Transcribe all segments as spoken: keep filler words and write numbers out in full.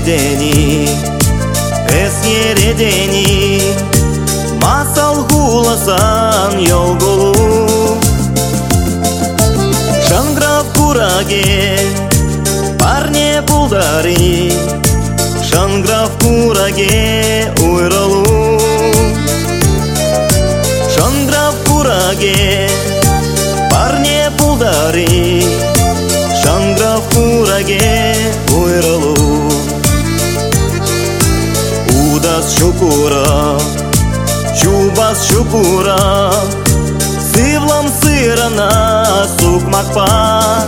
четредени, эскередени, масал хуласан йолголу. Шанграв кураге, парне пулдари, шанграв кураге уйралу. Шанграв кураге, парне пулдари, шанграв кураге уйралу. Удас шукура, чубас шукура, сывлам сырана сукмакпа.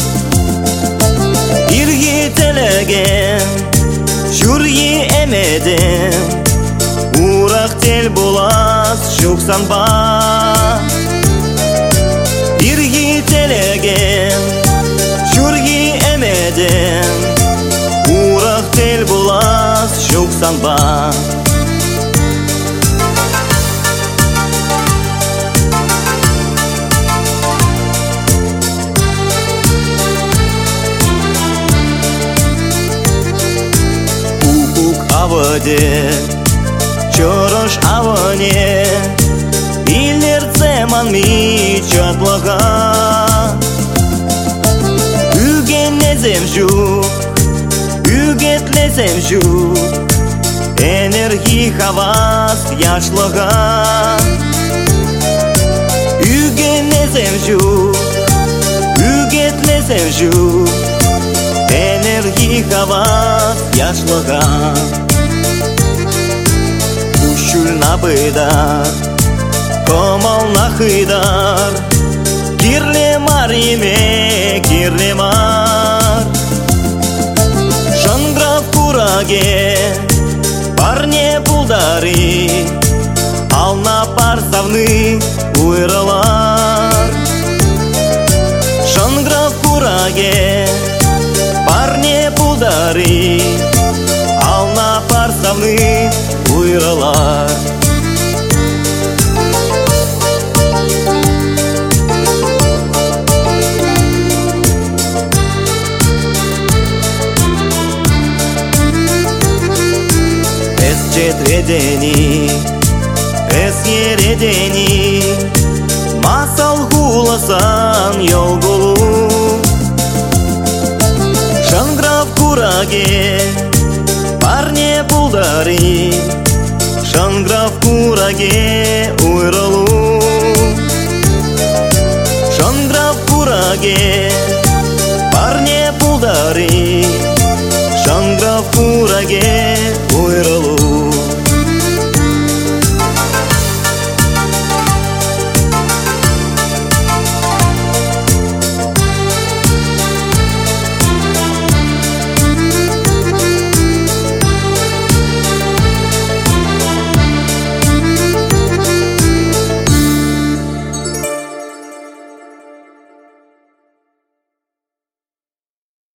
Ирги телеген, шурги эмеден, урак тел булас шуксанба. Ирги телеген, шурги эмеден, урак тел булас шуксанба. Аваде, чорош аване, илерцеман ми чатлага. Үгенлесем жук, үгетлесем жук, энерги хавас яшлага. Үгенлесем жук, үгетлесем жук, энерги хавас яшлага. Набыдар, комал нахыдар, кирлемар име кирлемар. Шанграв кураге, парне пулдари, ална парсавны уйралар. Шанграв кураге, парне пулдари, ална парсавны уйралар. Четредени, эскередени, масал хуласан йолголу. Шанграв кураге, парне пулдари, шанграв кураге уйралу. Шанграв кураге, парне пулдари, шанграв кураге